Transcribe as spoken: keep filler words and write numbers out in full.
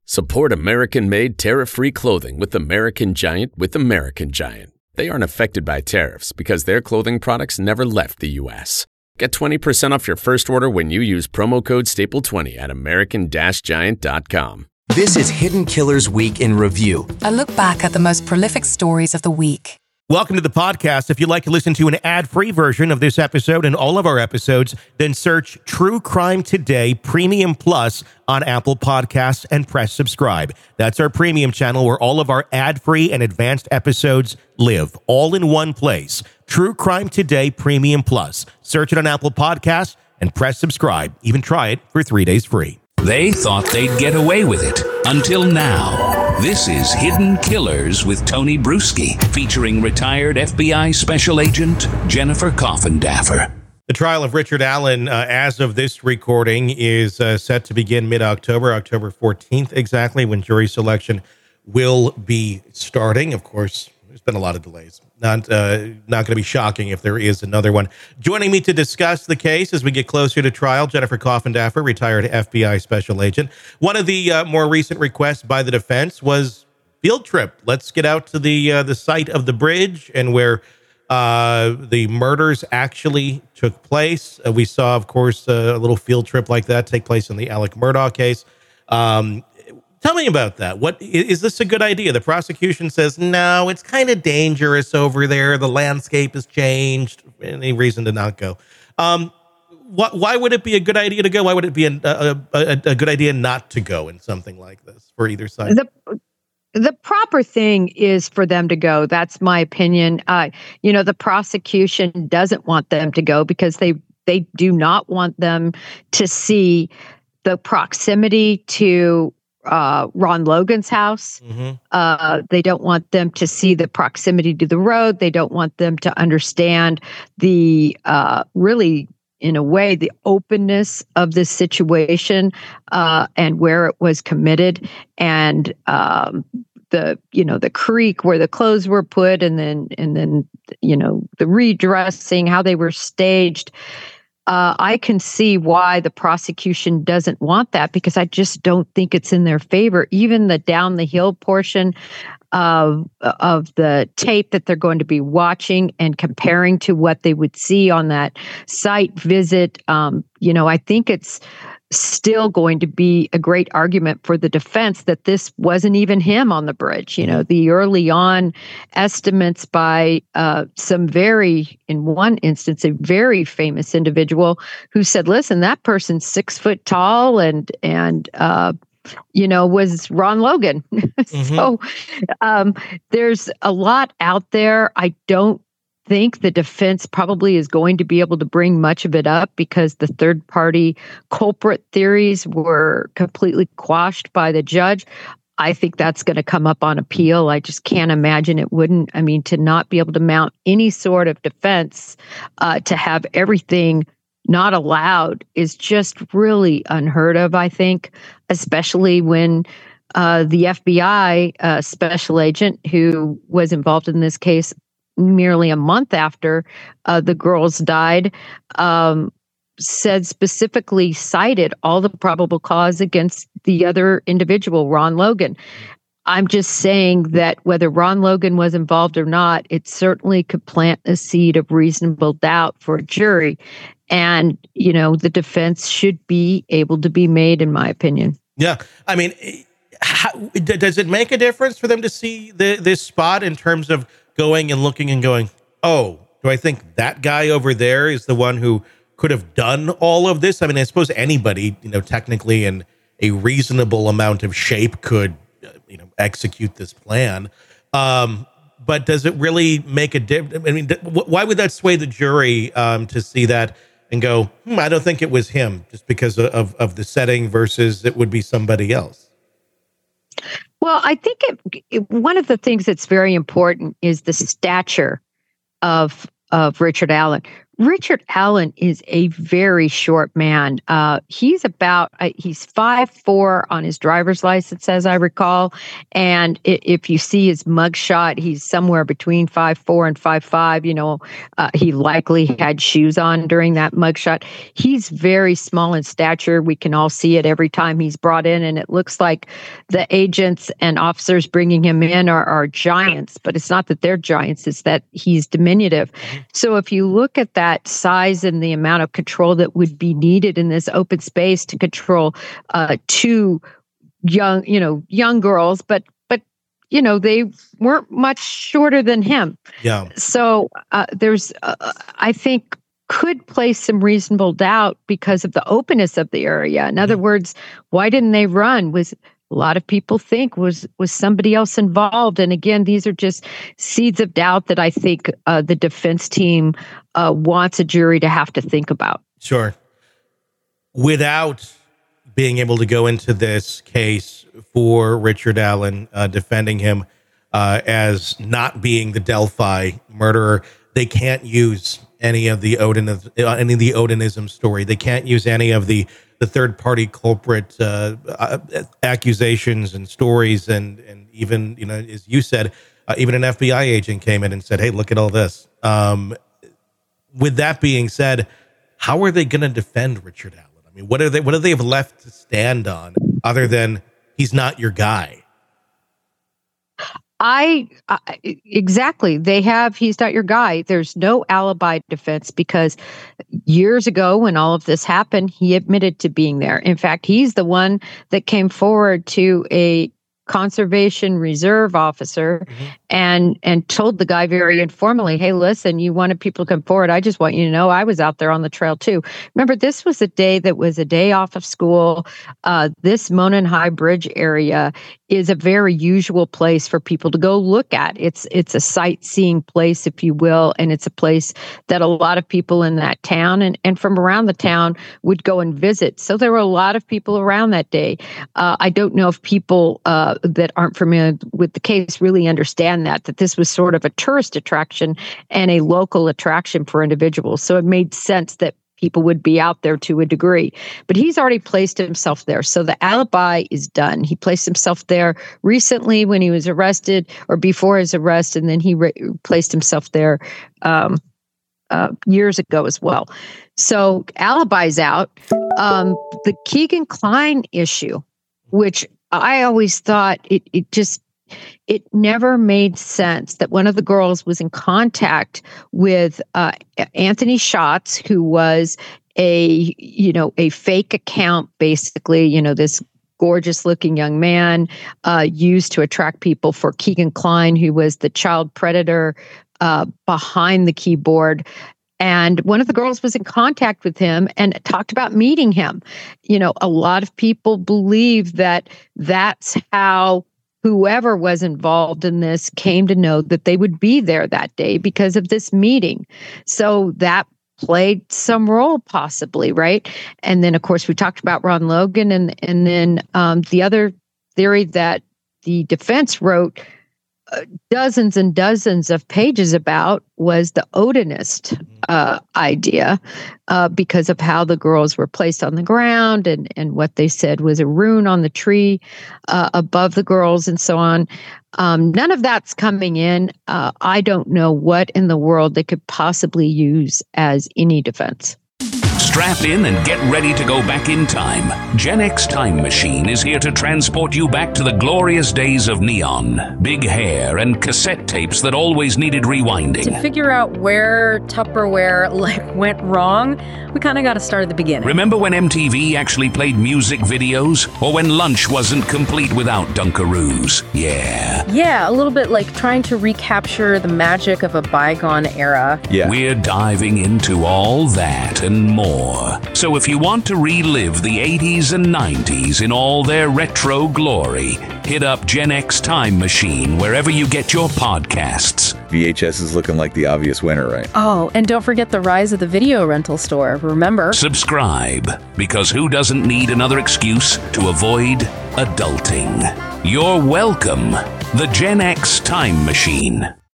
Support American-made tariff-free clothing with American Giant with American Giant. They aren't affected by tariffs because their clothing products never left the U S. Get twenty percent off your first order when you use promo code staple twenty at american giant dot com. This is Hidden Killers Week in Review. A look back at the most prolific stories of the week. Welcome to the podcast. If you'd like to listen to an ad-free version of this episode and all of our episodes, then search True Crime Today Premium Plus on Apple Podcasts and press subscribe. That's our premium channel where all of our ad-free and advanced episodes live, all in one place. True Crime Today Premium Plus. Search it on Apple Podcasts and press subscribe. Even try it for three days free. They thought they'd get away with it until now. This is Hidden Killers with Tony Bruschi, featuring retired F B I Special Agent Jennifer Coffindaffer. The trial of Richard Allen, uh, as of this recording, is uh, set to begin mid-October, October fourteenth exactly, when jury selection will be starting. Of course, there's been a lot of delays. Not uh, not going to be shocking if there is another one. Joining me to discuss the case as we get closer to trial, Jennifer Coffindaffer, retired F B I Special Agent. One of the uh, more recent requests by the defense was field trip. Let's get out to the uh, the site of the bridge and where uh, the murders actually took place. Uh, we saw, of course, uh, a little field trip like that take place in the Alec Murdaugh case. Um, Tell me about that. What is this a good idea? The prosecution says, no, it's kind of dangerous over there. The landscape has changed. Any reason to not go? Um, wh- why would it be a good idea to go? Why would it be a, a, a, a good idea not to go in something like this for either side? The, the proper thing is for them to go. That's my opinion. Uh, you know, the prosecution doesn't want them to go because they, they do not want them to see the proximity to uh, Ron Logan's house. Mm-hmm. Uh, they don't want them to see the proximity to the road. They don't want them to understand the, uh, really, in a way, the openness of this situation, uh, and where it was committed, and, um, the, you know, the creek where the clothes were put, and then, and then, you know, the redressing, how they were staged. Uh, I can see why the prosecution doesn't want that, because I just don't think it's in their favor. Even the down the hill portion of of the tape that they're going to be watching and comparing to what they would see on that site visit, um, you know, I think it's still going to be a great argument for the defense that this wasn't even him on the bridge. You know, the early on estimates by uh, some very, in one instance, a very famous individual who said, listen, that person's six foot tall and, and, uh, you know, was Ron Logan. Mm-hmm. So um, there's a lot out there. I don't think the defense probably is going to be able to bring much of it up because the third party culprit theories were completely quashed by the judge. I think that's going to come up on appeal. I just can't imagine it wouldn't. I mean, to not be able to mount any sort of defense, uh, to have everything not allowed is just really unheard of, I think, especially when uh, the F B I uh, special agent who was involved in this case merely a month after uh, the girls died, um, said specifically cited all the probable cause against the other individual, Ron Logan. I'm just saying that whether Ron Logan was involved or not, it certainly could plant a seed of reasonable doubt for a jury. And, you know, the defense should be able to be made, in my opinion. Yeah. I mean, how, does it make a difference for them to see the, this spot in terms of going and looking and going, oh, do I think that guy over there is the one who could have done all of this? I mean, I suppose anybody, you know, technically in a reasonable amount of shape could, uh, you know, execute this plan. Um, but does it really make a difference? I mean, th- why would that sway the jury um, to see that and go, hmm, I don't think it was him, just because of, of the setting versus it would be somebody else? Well, I think it, it, one of the things that's very important is the stature of of Richard Allen. Richard Allen is a very short man. Uh, he's about, uh, he's five foot four on his driver's license, as I recall. And i- if you see his mugshot, he's somewhere between five foot four and five foot five. You know, uh, he likely had shoes on during that mugshot. He's very small in stature. We can all see it every time he's brought in. And it looks like the agents and officers bringing him in are, are giants, but it's not that they're giants, it's that he's diminutive. So if you look at that, size and the amount of control that would be needed in this open space to control uh, two young, you know, young girls, but but you know they weren't much shorter than him. Yeah. So uh, there's, uh, I think, could place some reasonable doubt because of the openness of the area. In other words, why didn't they run? Was a lot of people think was was somebody else involved. And again, these are just seeds of doubt that I think uh, the defense team uh, wants a jury to have to think about. Sure. Without being able to go into this case for Richard Allen, uh, defending him uh, as not being the Delphi murderer, they can't use any of the Odin, uh, any of the Odinism story. They can't use any of the the third party culprit uh, uh, accusations and stories, and and even, you know, as you said, uh, even an F B I agent came in and said, "Hey, look at all this." Um, with that being said, how are they going to defend Richard Allen? I mean, what are they? What do they have left to stand on other than he's not your guy? I, I exactly. They have, he's not your guy. There's no alibi defense because years ago when all of this happened, he admitted to being there. In fact, he's the one that came forward to a conservation reserve officer mm-hmm. and and told the guy very informally, "Hey, listen, you wanted people to come forward. I just want you to know I was out there on the trail too." Remember, this was a day that was a day off of school. Uh, this Monon High Bridge area is a very usual place for people to go look at. It's it's a sightseeing place, if you will, and it's a place that a lot of people in that town and, and from around the town would go and visit. So there were a lot of people around that day. Uh, I don't know if people uh, that aren't familiar with the case really understand that, that this was sort of a tourist attraction and a local attraction for individuals. So it made sense that people would be out there to a degree, but he's already placed himself there. So the alibi is done. He placed himself there recently when he was arrested or before his arrest, and then he re- placed himself there um, uh, years ago as well. So alibi's out. Um, the Keegan Kline issue, which I always thought it, it just, it never made sense that one of the girls was in contact with uh, Anthony Schatz, who was a, you know, a fake account, basically, you know, this gorgeous looking young man uh, used to attract people for Keegan Kline, who was the child predator uh, behind the keyboard. And one of the girls was in contact with him and talked about meeting him. You know, a lot of people believe that that's how whoever was involved in this came to know that they would be there that day because of this meeting. So that played some role possibly, right? And then, of course, we talked about Ron Logan. And, and then um, the other theory that the defense wrote uh, dozens and dozens of pages about was the Odinist uh, idea uh, because of how the girls were placed on the ground and, and what they said was a rune on the tree uh, above the girls and so on. Um, none of that's coming in. Uh, I don't know what in the world they could possibly use as any defense. Strap in and get ready to go back in time. Gen X Time Machine is here to transport you back to the glorious days of neon, big hair, and cassette tapes that always needed rewinding. To figure out where Tupperware like went wrong, we kind of got to start at the beginning. Remember when M T V actually played music videos? Or when lunch wasn't complete without Dunkaroos? Yeah. Yeah, a little bit like trying to recapture the magic of a bygone era. Yeah. We're diving into all that and more. So if you want to relive the eighties and nineties in all their retro glory, hit up Gen X Time Machine wherever you get your podcasts. V H S is looking like the obvious winner, right? Oh, and don't forget the rise of the video rental store. Remember? Subscribe, because who doesn't need another excuse to avoid adulting? You're welcome. The Gen X Time Machine.